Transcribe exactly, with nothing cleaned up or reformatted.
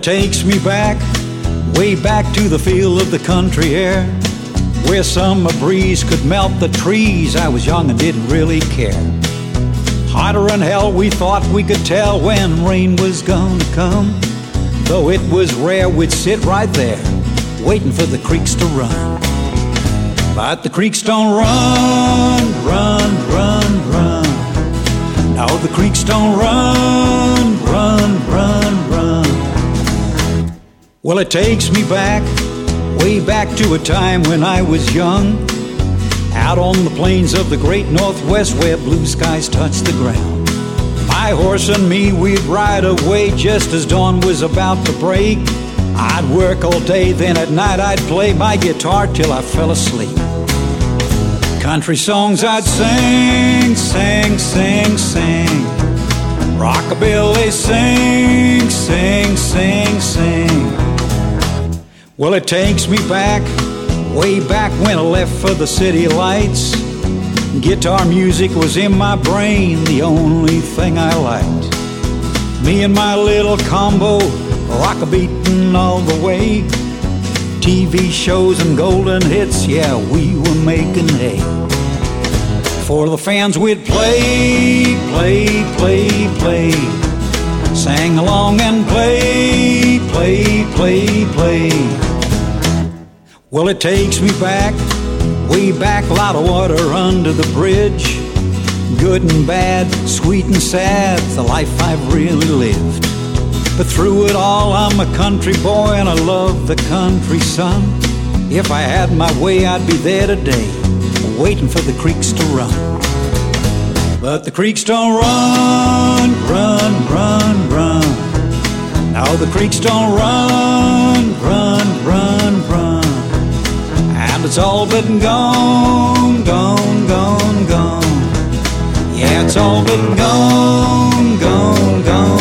it takes me back, way back to the feel of the country air, where summer breeze could melt the trees. I was young and didn't really care. Hotter than hell, we thought we could tell when rain was gonna come. Though it was rare, we'd sit right there, waiting for the creeks to run. But the creeks don't run, run, run, run. No, the creeks don't run, run, run, run. Well, it takes me back, way back to a time when I was young, out on the plains of the great Northwest where blue skies touch the ground. My horse and me, we'd ride away just as dawn was about to break. I'd work all day, then at night I'd play my guitar till I fell asleep. Country songs I'd sing, sing, sing, sing. Rockabilly, sing, sing, sing, sing. Well, it takes me back, way back when I left for the city lights. Guitar music was in my brain, the only thing I liked. Me and my little combo, rock-a-beatin' all the way. T V shows and golden hits, yeah, we were making hay. For the fans we'd play, play, play, play. Sang along and play, play, play, play. Well, it takes me back, way back, a lot of water under the bridge. Good and bad, sweet and sad, the life I've really lived. But through it all, I'm a country boy and I love the country sun. If I had my way, I'd be there today, waiting for the creeks to run. But the creeks don't run, run, run, run. Now the creeks don't run, run, run, run. And it's all been gone, gone, gone, gone. Yeah, it's all been gone, gone, gone.